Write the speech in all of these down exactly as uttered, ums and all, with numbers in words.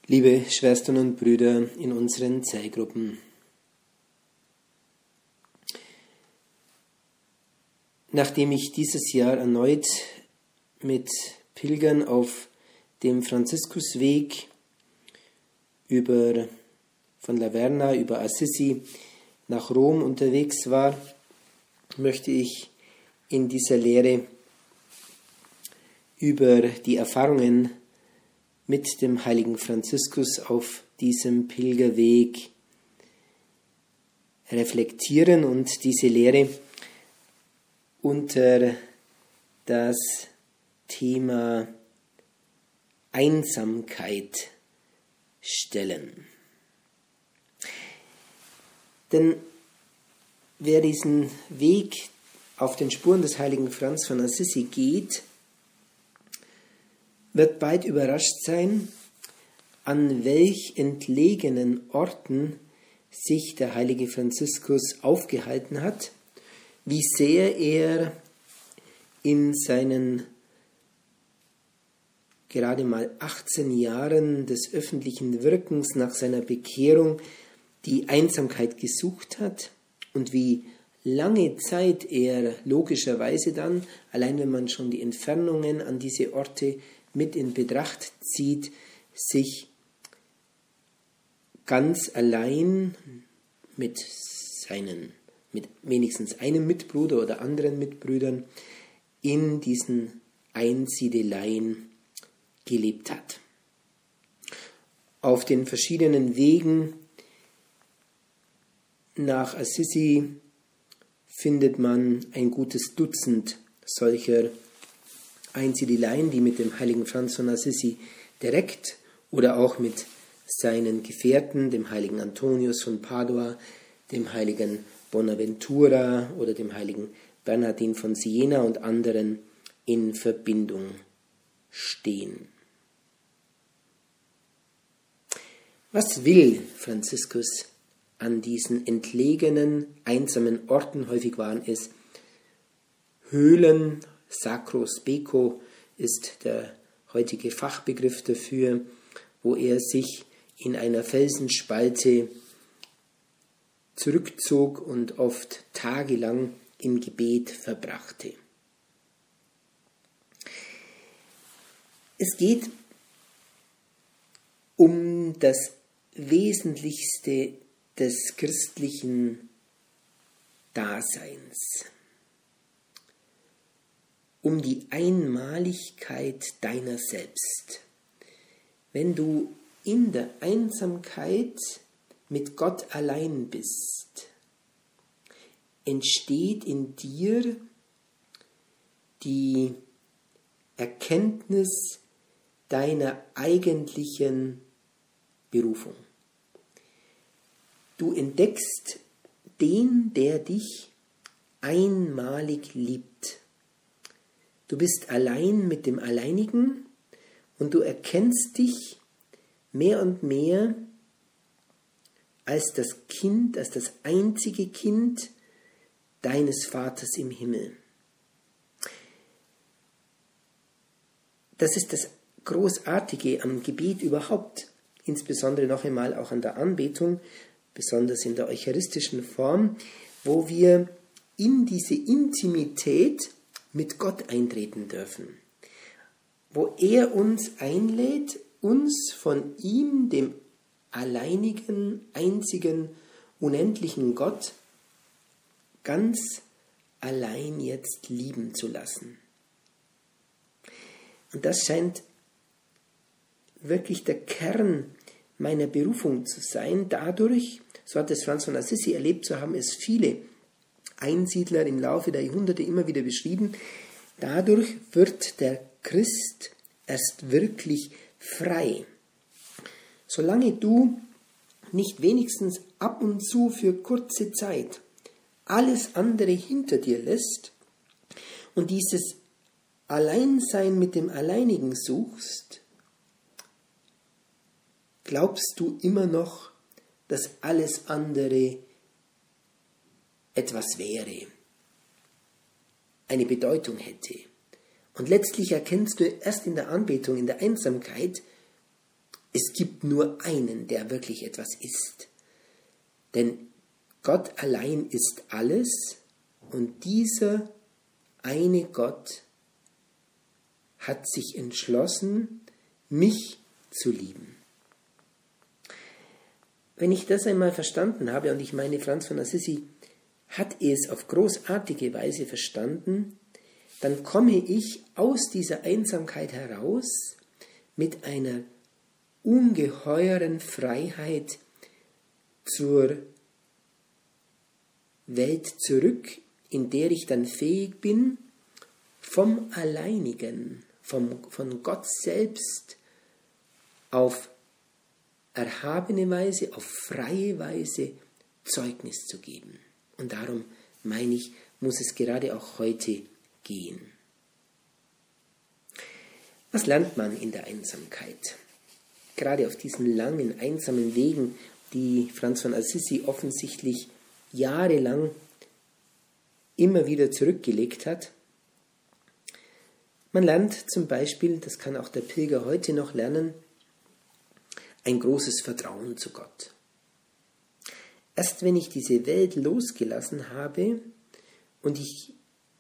Liebe Schwestern und Brüder in unseren Zellgruppen, nachdem ich dieses Jahr erneut mit Pilgern auf dem Franziskusweg über, von Laverna über Assisi nach Rom unterwegs war, möchte ich in dieser Lehre über die Erfahrungen mit dem heiligen Franziskus auf diesem Pilgerweg reflektieren und diese Lehre unter das Thema Einsamkeit stellen. Denn wer diesen Weg auf den Spuren des heiligen Franz von Assisi geht, wird bald überrascht sein, an welch entlegenen Orten sich der heilige Franziskus aufgehalten hat, wie sehr er in seinen gerade mal achtzehn Jahren des öffentlichen Wirkens nach seiner Bekehrung die Einsamkeit gesucht hat und wie lange Zeit er logischerweise dann, allein wenn man schon die Entfernungen an diese Orte mit in Betracht zieht, sich ganz allein mit seinen, mit wenigstens einem Mitbruder oder anderen Mitbrüdern in diesen Einsiedeleien gelebt hat. Auf den verschiedenen Wegen nach Assisi findet man ein gutes Dutzend solcher Einsiedeleien, die mit dem heiligen Franz von Assisi direkt oder auch mit seinen Gefährten, dem heiligen Antonius von Padua, dem heiligen Bonaventura oder dem heiligen Bernhardin von Siena und anderen in Verbindung stehen. Was will Franziskus an diesen entlegenen, einsamen Orten? Häufig waren es Höhlen. Sacros Beco ist der heutige Fachbegriff dafür, wo er sich in einer Felsenspalte zurückzog und oft tagelang im Gebet verbrachte. Es geht um das Wesentlichste des christlichen Daseins, um die Einmaligkeit deiner selbst. Wenn du in der Einsamkeit mit Gott allein bist, entsteht in dir die Erkenntnis deiner eigentlichen Berufung. Du entdeckst den, der dich einmalig liebt. Du bist allein mit dem Alleinigen und du erkennst dich mehr und mehr als das Kind, als das einzige Kind deines Vaters im Himmel. Das ist das Großartige am Gebet überhaupt, insbesondere noch einmal auch an der Anbetung, besonders in der eucharistischen Form, wo wir in diese Intimität mit Gott eintreten dürfen, wo er uns einlädt, uns von ihm, dem alleinigen, einzigen, unendlichen Gott, ganz allein jetzt lieben zu lassen. Und das scheint wirklich der Kern meiner Berufung zu sein. Dadurch, so hat es Franz von Assisi erlebt zu haben, es viele Einsiedler im Laufe der Jahrhunderte immer wieder beschrieben, dadurch wird der Christ erst wirklich frei. Solange du nicht wenigstens ab und zu für kurze Zeit alles andere hinter dir lässt und dieses Alleinsein mit dem Alleinigen suchst, glaubst du immer noch, dass alles andere etwas wäre, eine Bedeutung hätte. Und letztlich erkennst du erst in der Anbetung, in der Einsamkeit, es gibt nur einen, der wirklich etwas ist. Denn Gott allein ist alles und dieser eine Gott hat sich entschlossen, mich zu lieben. Wenn ich das einmal verstanden habe, und ich meine, Franz von Assisi hat es auf großartige Weise verstanden, dann komme ich aus dieser Einsamkeit heraus mit einer ungeheuren Freiheit zur Welt zurück, in der ich dann fähig bin, vom Alleinigen, vom, von Gott selbst auf erhabene Weise, auf freie Weise Zeugnis zu geben. Und darum, meine ich, muss es gerade auch heute gehen. Was lernt man in der Einsamkeit? Gerade auf diesen langen, einsamen Wegen, die Franz von Assisi offensichtlich jahrelang immer wieder zurückgelegt hat. Man lernt zum Beispiel, das kann auch der Pilger heute noch lernen, ein großes Vertrauen zu Gott. Erst wenn ich diese Welt losgelassen habe und ich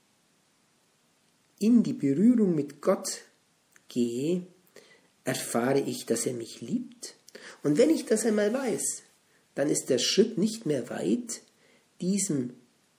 in die Berührung mit Gott gehe, erfahre ich, dass er mich liebt. Und wenn ich das einmal weiß, dann ist der Schritt nicht mehr weit, diesem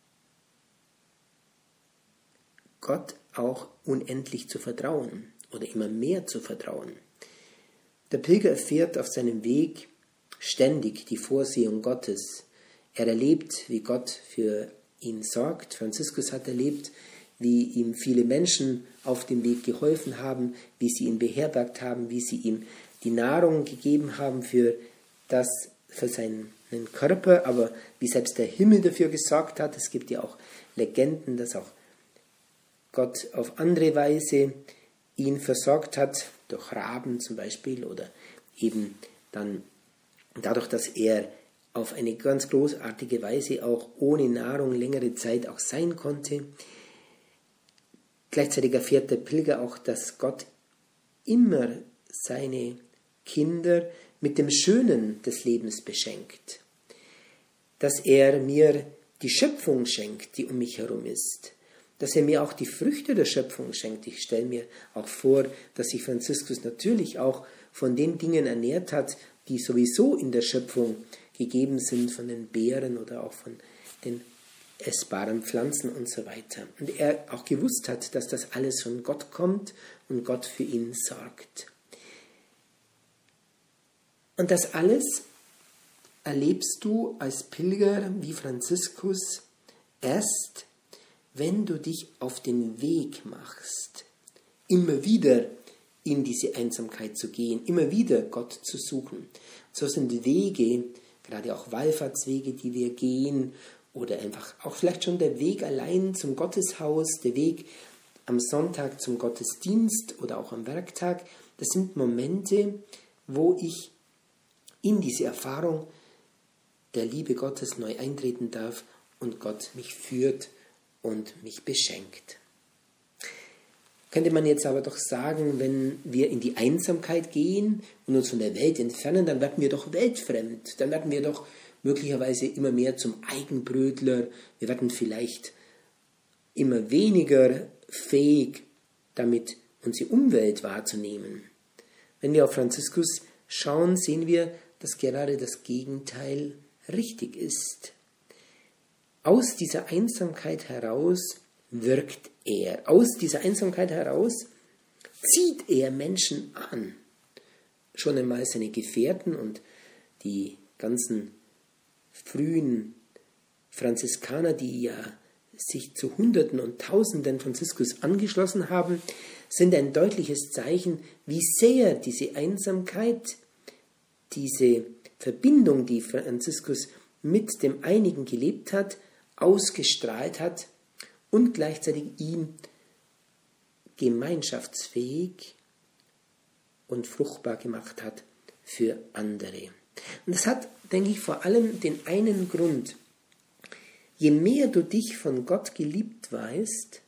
Gott auch unendlich zu vertrauen oder immer mehr zu vertrauen. Der Pilger erfährt auf seinem Weg ständig die Vorsehung Gottes. Er erlebt, wie Gott für ihn sorgt. Franziskus hat erlebt, wie ihm viele Menschen auf dem Weg geholfen haben, wie sie ihn beherbergt haben, wie sie ihm die Nahrung gegeben haben für, das, für seinen Körper, aber wie selbst der Himmel dafür gesorgt hat. Es gibt ja auch Legenden, dass auch Gott auf andere Weise ihn versorgt hat, durch Raben zum Beispiel, oder eben dann dadurch, dass er auf eine ganz großartige Weise auch ohne Nahrung längere Zeit auch sein konnte. Gleichzeitig erfährt der Pilger auch, dass Gott immer seine Kinder mit dem Schönen des Lebens beschenkt. Dass er mir die Schöpfung schenkt, die um mich herum ist. Dass er mir auch die Früchte der Schöpfung schenkt. Ich stelle mir auch vor, dass sich Franziskus natürlich auch von den Dingen ernährt hat, die sowieso in der Schöpfung gegeben sind, von den Beeren oder auch von den essbaren Pflanzen und so weiter. Und er auch gewusst hat, dass das alles von Gott kommt und Gott für ihn sorgt. Und das alles erlebst du als Pilger wie Franziskus erst, wenn du dich auf den Weg machst, immer wieder in diese Einsamkeit zu gehen, immer wieder Gott zu suchen. So sind Wege, gerade auch Wallfahrtswege, die wir gehen, oder einfach auch vielleicht schon der Weg allein zum Gotteshaus, der Weg am Sonntag zum Gottesdienst oder auch am Werktag. Das sind Momente, wo ich in diese Erfahrung der Liebe Gottes neu eintreten darf und Gott mich führt und mich beschenkt. Könnte man jetzt aber doch sagen, wenn wir in die Einsamkeit gehen und uns von der Welt entfernen, dann werden wir doch weltfremd, dann werden wir doch möglicherweise immer mehr zum Eigenbrötler, wir werden vielleicht immer weniger fähig, damit unsere Umwelt wahrzunehmen. Wenn wir auf Franziskus schauen, sehen wir, dass gerade das Gegenteil richtig ist. Aus dieser Einsamkeit heraus wirkt er. Aus dieser Einsamkeit heraus zieht er Menschen an. Schon einmal seine Gefährten und die ganzen frühen Franziskaner, die ja sich zu Hunderten und Tausenden Franziskus angeschlossen haben, sind ein deutliches Zeichen, wie sehr diese Einsamkeit, diese Verbindung, die Franziskus mit dem Einigen gelebt hat, ausgestrahlt hat und gleichzeitig ihn gemeinschaftsfähig und fruchtbar gemacht hat für andere. Und das hat, denke ich, vor allem den einen Grund. Je mehr du dich von Gott geliebt weißt,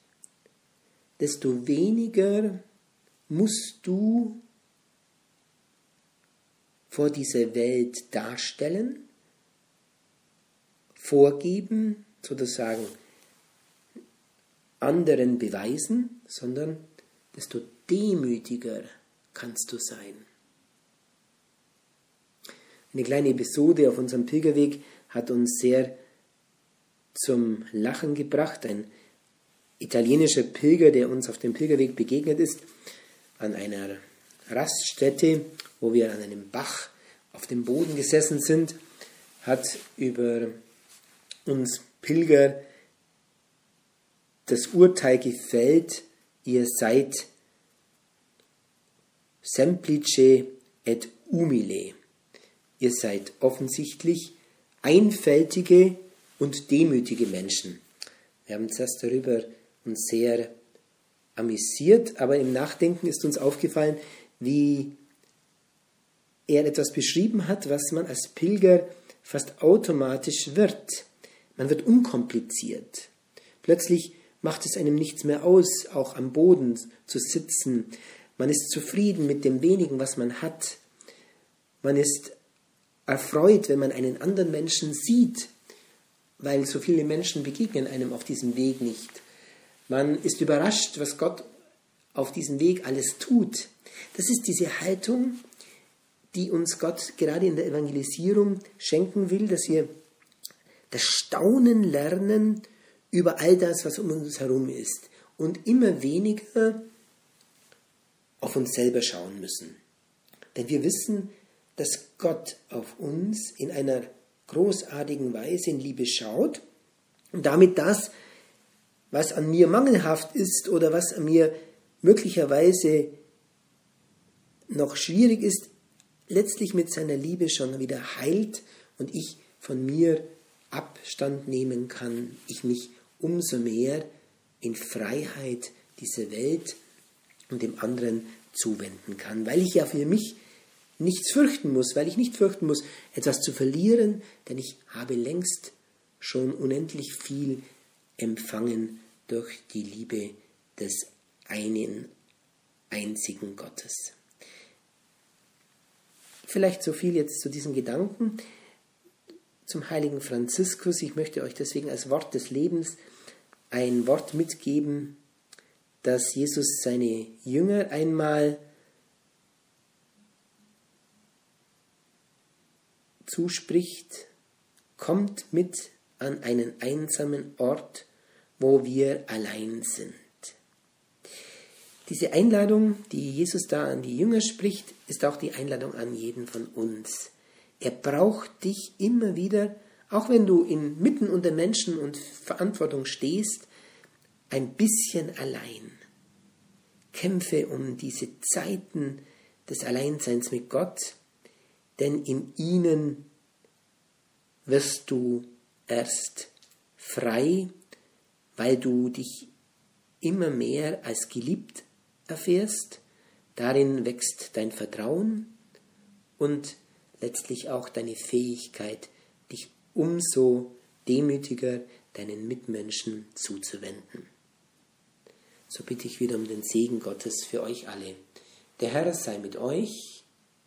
desto weniger musst du vor dieser Welt darstellen, vorgeben, sozusagen anderen beweisen, sondern desto demütiger kannst du sein. Eine kleine Episode auf unserem Pilgerweg hat uns sehr zum Lachen gebracht. Ein italienischer Pilger, der uns auf dem Pilgerweg begegnet ist, an einer Raststätte, wo wir an einem Bach auf dem Boden gesessen sind, hat über uns Pilger das Urteil gefällt: Ihr seid semplice et umile. Ihr seid offensichtlich einfältige und demütige Menschen. Wir haben zuerst darüber uns sehr amüsiert, aber im Nachdenken ist uns aufgefallen, wie er etwas beschrieben hat, was man als Pilger fast automatisch wird. Man wird unkompliziert. Plötzlich macht es einem nichts mehr aus, auch am Boden zu sitzen. Man ist zufrieden mit dem wenigen, was man hat. Man ist erfreut, wenn man einen anderen Menschen sieht, weil so viele Menschen begegnen einem auf diesem Weg nicht. Man ist überrascht, was Gott auf diesem Weg alles tut. Das ist diese Haltung, die uns Gott gerade in der Evangelisierung schenken will, dass wir das Staunen lernen über all das, was um uns herum ist, und immer weniger auf uns selber schauen müssen. Denn wir wissen, dass Gott auf uns in einer großartigen Weise in Liebe schaut und damit das, was an mir mangelhaft ist oder was an mir möglicherweise noch schwierig ist, letztlich mit seiner Liebe schon wieder heilt und ich von mir Abstand nehmen kann, ich mich umso mehr in Freiheit dieser Welt und dem anderen zuwenden kann, weil ich ja für mich nichts fürchten muss, weil ich nicht fürchten muss, etwas zu verlieren, denn ich habe längst schon unendlich viel empfangen durch die Liebe des einen einzigen Gottes. Vielleicht so viel jetzt zu diesen Gedanken zum heiligen Franziskus. Ich möchte euch deswegen als Wort des Lebens ein Wort mitgeben, das Jesus seine Jünger einmal zuspricht: Kommt mit an einen einsamen Ort, wo wir allein sind. Diese Einladung, die Jesus da an die Jünger spricht, ist auch die Einladung an jeden von uns. Er braucht dich immer wieder, auch wenn du inmitten unter Menschen und Verantwortung stehst, ein bisschen allein. Kämpfe um diese Zeiten des Alleinseins mit Gott, denn in ihnen wirst du erst frei, weil du dich immer mehr als geliebt erfährst. Darin wächst dein Vertrauen und letztlich auch deine Fähigkeit, dich umso demütiger deinen Mitmenschen zuzuwenden. So bitte ich wieder um den Segen Gottes für euch alle. Der Herr sei mit euch.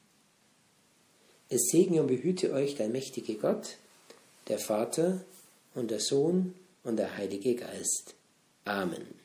Es segne und behüte euch der mächtige Gott, der Vater und der Sohn und der Heilige Geist. Amen.